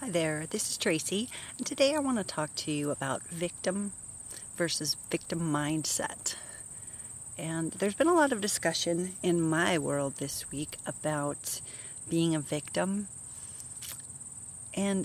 Hi there, this is Tracy, and today I want to talk to you about victim versus victim mindset. And there's been a lot of discussion in my world this week about being a victim. And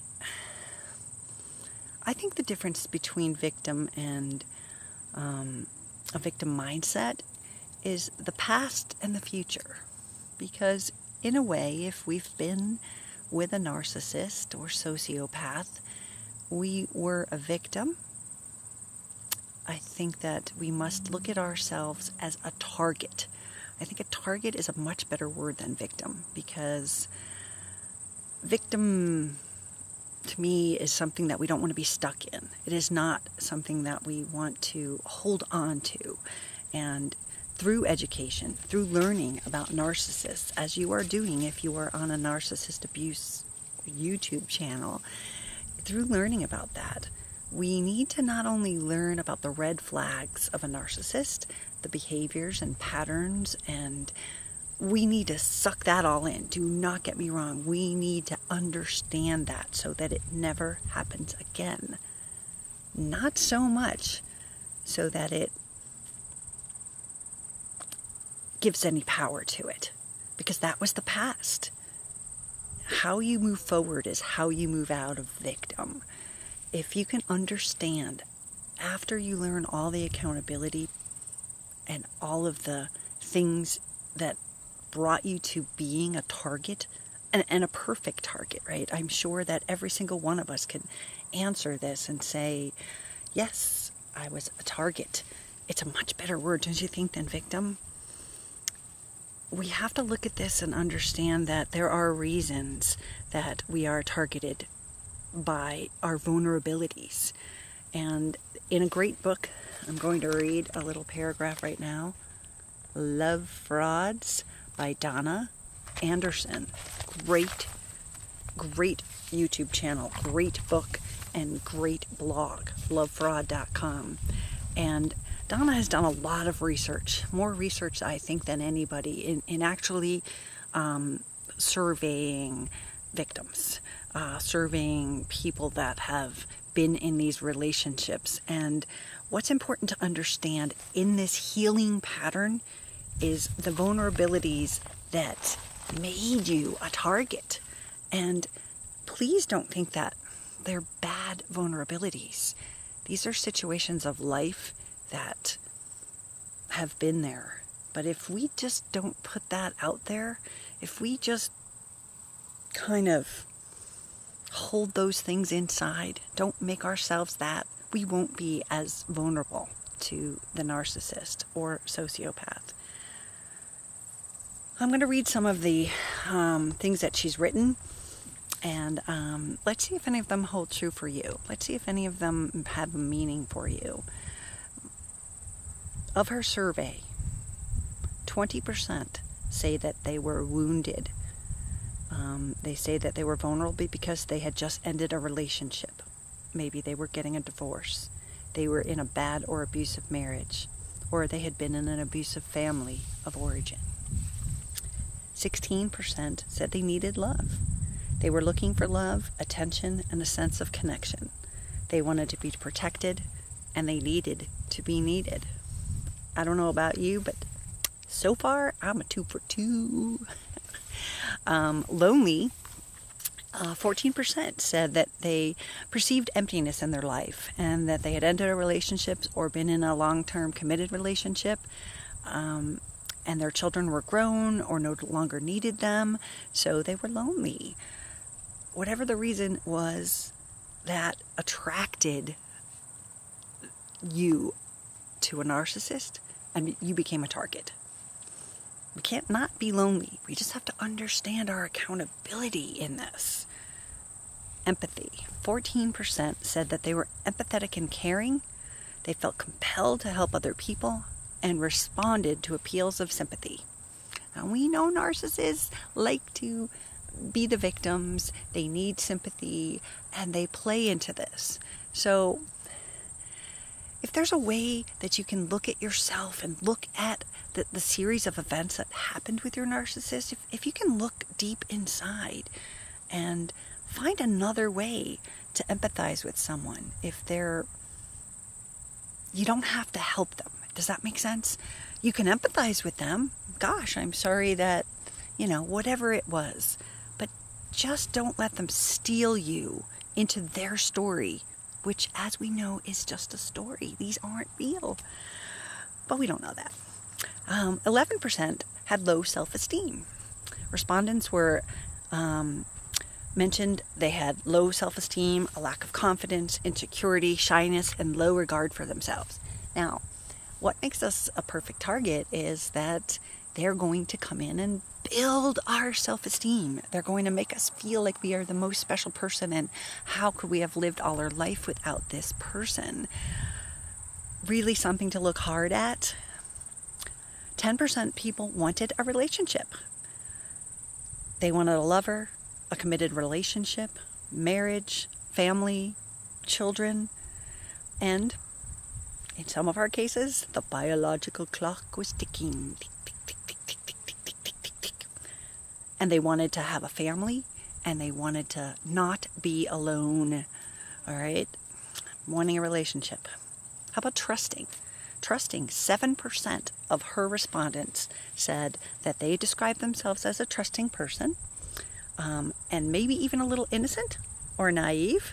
I think the difference between victim and a victim mindset is the past and the future. Because in a way, if we've been with a narcissist or sociopath, we were a victim. I think that we must look at ourselves as a target. I think a target is a much better word than victim, because victim to me is something that we don't want to be stuck in. It is not something that we want to hold on to. And through education, through learning about narcissists, as you are doing if you are on a narcissist abuse YouTube channel, through learning about that, we need to not only learn about the red flags of a narcissist, the behaviors and patterns, and we need to suck that all in. Do not get me wrong. We need to understand that so that it never happens again. Not so much so that it gives any power to it, because that was the past. How you move forward is how you move out of victim. If you can understand, after you learn all the accountability and all of the things that brought you to being a target, and a perfect target, right? I'm sure that every single one of us can answer this and say, yes, I was a target. It's a much better word, don't you think, than victim? We have to look at this and understand that there are reasons that we are targeted by our vulnerabilities. And in a great book, I'm going to read a little paragraph right now, Love Frauds by Donna Anderson. Great YouTube channel, great book, and great blog, lovefraud.com. And Donna has done a lot of research, more research, I think, than anybody in actually surveying victims, surveying people that have been in these relationships. And what's important to understand in this healing pattern is the vulnerabilities that made you a target. And please don't think that they're bad vulnerabilities. These are situations of life that have been there. But if we just don't put that out there, if we just kind of hold those things inside, don't make ourselves that, we won't be as vulnerable to the narcissist or sociopath. I'm going to read some of the things that she's written, and let's see if any of them hold true for you. Let's see if any of them have a meaning for you. Of her survey, 20% say that they were wounded. They say that they were vulnerable because they had just ended a relationship. Maybe they were getting a divorce. They were in a bad or abusive marriage, or they had been in an abusive family of origin. 16% said they needed love. They were looking for love, attention, and a sense of connection. They wanted to be protected, and they needed to be needed. I don't know about you, but so far, I'm a 2 for 2. Lonely, 14% said that they perceived emptiness in their life and that they had ended a relationship or been in a long-term committed relationship, and their children were grown or no longer needed them, so they were lonely. Whatever the reason was that attracted you to a narcissist, and you became a target. We can't not be lonely. We just have to understand our accountability in this. Empathy. 14% said that they were empathetic and caring. They felt compelled to help other people and responded to appeals of sympathy. Now, we know narcissists like to be the victims. They need sympathy, and they play into this. So if there's a way that you can look at yourself and look at the series of events that happened with your narcissist, if you can look deep inside and Find another way to empathize with someone you don't have to help them. Does that make sense? You can empathize with them. Gosh, I'm sorry that, whatever it was. But just don't let them steal you into their story, which, as we know, is just a story. These aren't real. But we don't know that. 11% had low self-esteem. Respondents were mentioned they had low self-esteem, a lack of confidence, insecurity, shyness, and low regard for themselves. Now, what makes us a perfect target is that they're going to come in and build our self-esteem. They're going to make us feel like we are the most special person, and how could we have lived all our life without this person? Really something to look hard at. 10% people wanted a relationship. They wanted a lover, a committed relationship, marriage, family, children, and in some of our cases, the biological clock was ticking. Tick, tick, tick, tick, tick, tick, tick, tick, tick, tick, tick. And they wanted to have a family, and they wanted to not be alone. All right? Wanting a relationship. How about trusting? Trusting, 7% of her respondents said that they describe themselves as a trusting person, and maybe even a little innocent or naive.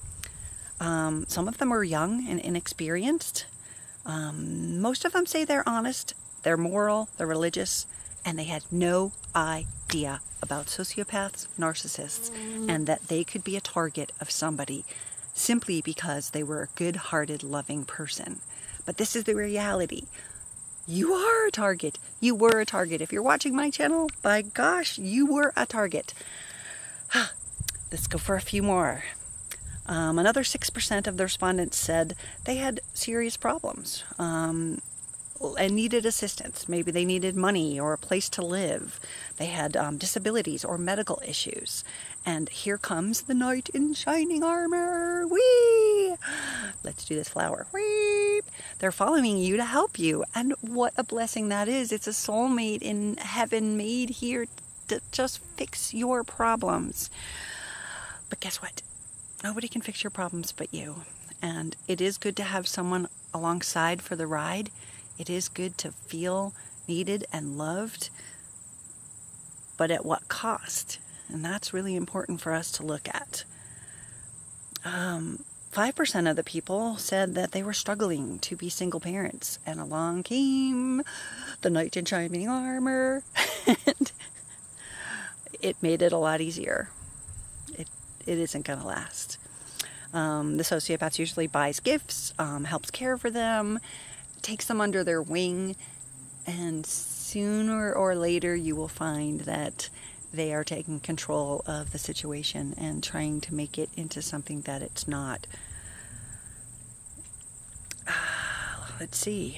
Some of them are young and inexperienced. Most of them say they're honest, they're moral, they're religious, and they had no idea about sociopaths, narcissists, and that they could be a target of somebody simply because they were a good-hearted, loving person. But this is the reality. You are a target. You were a target. If you're watching my channel, by gosh, you were a target. Let's go for a few more. Another 6% of the respondents said they had serious problems and needed assistance. Maybe they needed money or a place to live. They had disabilities or medical issues. And here comes the knight in shining armor. Whee! Let's do this flower. Whee! They're following you to help you. And what a blessing that is. It's a soulmate in heaven made here to just fix your problems. But guess what? Nobody can fix your problems but you. And it is good to have someone alongside for the ride. It is good to feel needed and loved. But at what cost? And that's really important for us to look at. 5% of the people said that they were struggling to be single parents. And along came the knight in shining armor. And it made it a lot easier. It isn't going to last. The sociopath usually buys gifts, helps care for them, takes them under their wing, and sooner or later you will find that they are taking control of the situation and trying to make it into something that it's not. Let's see.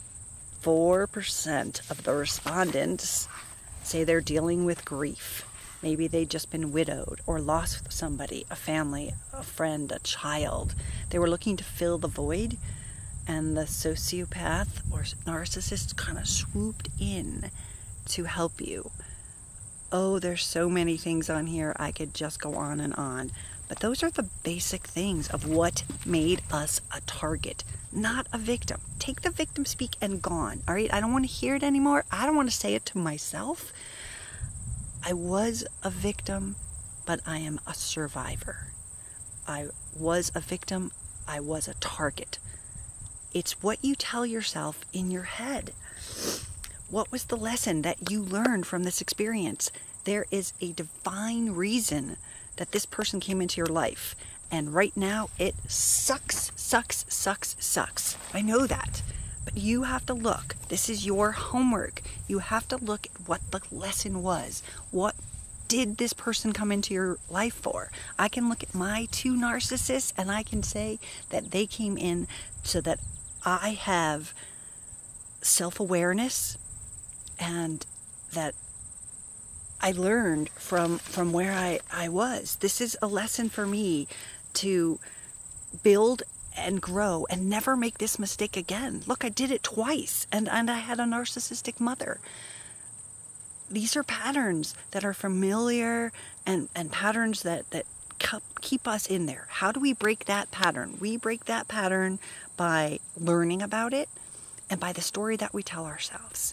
4% of the respondents say they're dealing with grief. Maybe they'd just been widowed or lost somebody, a family, a friend, a child. They were looking to fill the void, and the sociopath or narcissist kind of swooped in to help you. Oh, there's so many things on here. I could just go on and on. But those are the basic things of what made us a target, not a victim. Take the victim speak and gone. All right? I don't want to hear it anymore. I don't want to say it to myself. I was a victim, but I am a survivor. I was a victim. I was a target. It's what you tell yourself in your head. What was the lesson that you learned from this experience? There is a divine reason that this person came into your life. And right now, it sucks, sucks, sucks, sucks. I know that. But you have to look. This is your homework. You have to look at what the lesson was. What did this person come into your life for? I can look at my two narcissists and I can say that they came in so that I have self-awareness and that I learned from where I was. This is a lesson for me to build and grow and never make this mistake again. Look, I did it twice and I had a narcissistic mother. These are patterns that are familiar and patterns that keep us in there. How do we break that pattern? We break that pattern by learning about it and by the story that we tell ourselves.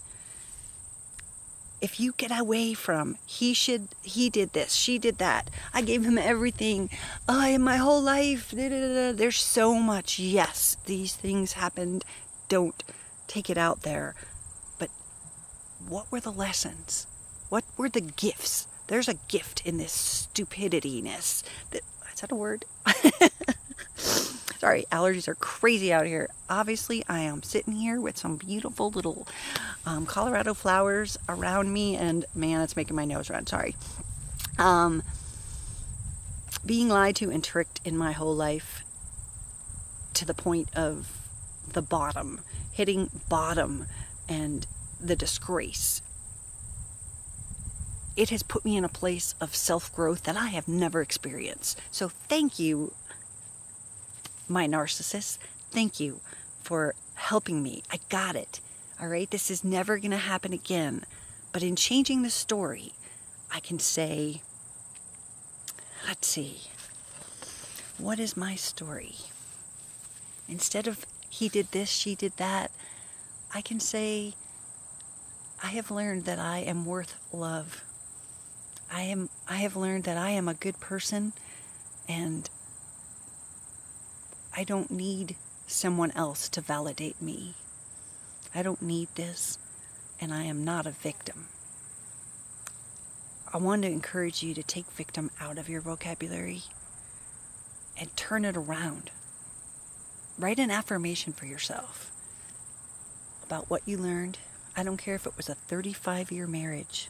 If you get away from, he did this, she did that, I gave him everything, in my whole life, there's so much. Yes, these things happened. Don't take it out there. But what were the lessons? What were the gifts? There's a gift in this stupidityness. Is that a word? Sorry, allergies are crazy out here. Obviously, I am sitting here with some beautiful little Colorado flowers around me, and man, it's making my nose run. Sorry. Being lied to and tricked in my whole life to the point of the bottom, hitting bottom and the disgrace. It has put me in a place of self-growth that I have never experienced. So thank you, my narcissist. Thank you for helping me. I got it. All right? This is never going to happen again. But in changing the story, I can say, let's see, what is my story? Instead of he did this, she did that, I can say, I have learned that I am worth love. I have learned that I am a good person, and I don't need someone else to validate me. I don't need this, and I am not a victim. I want to encourage you to take victim out of your vocabulary and turn it around. Write an affirmation for yourself about what you learned. I don't care if it was a 35-year marriage.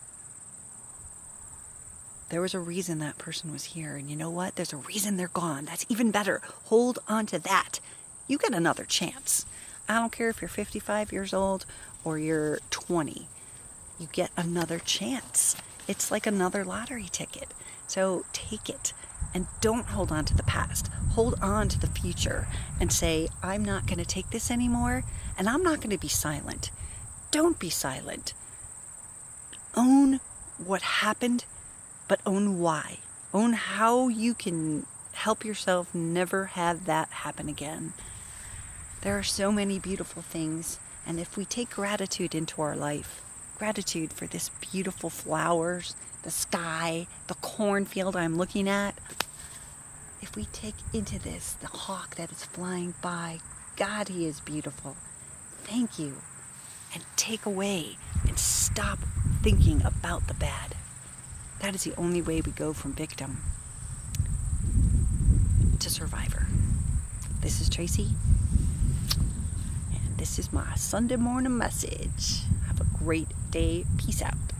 There was a reason that person was here. And you know what? There's a reason they're gone. That's even better. Hold on to that. You get another chance. I don't care if you're 55 years old or you're 20. You get another chance. It's like another lottery ticket. So take it. And don't hold on to the past. Hold on to the future and say, I'm not going to take this anymore, and I'm not going to be silent. Don't be silent. Own what happened, but own why. Own how you can help yourself never have that happen again. There are so many beautiful things, and if we take gratitude into our life, gratitude for this beautiful flowers, the sky, the cornfield I'm looking at, if we take into this the hawk that is flying by, God, he is beautiful. Thank you. And take away and stop thinking about the bad. That is the only way we go from victim to survivor. This is Tracy, and this is my Sunday morning message. Have a great day. Peace out.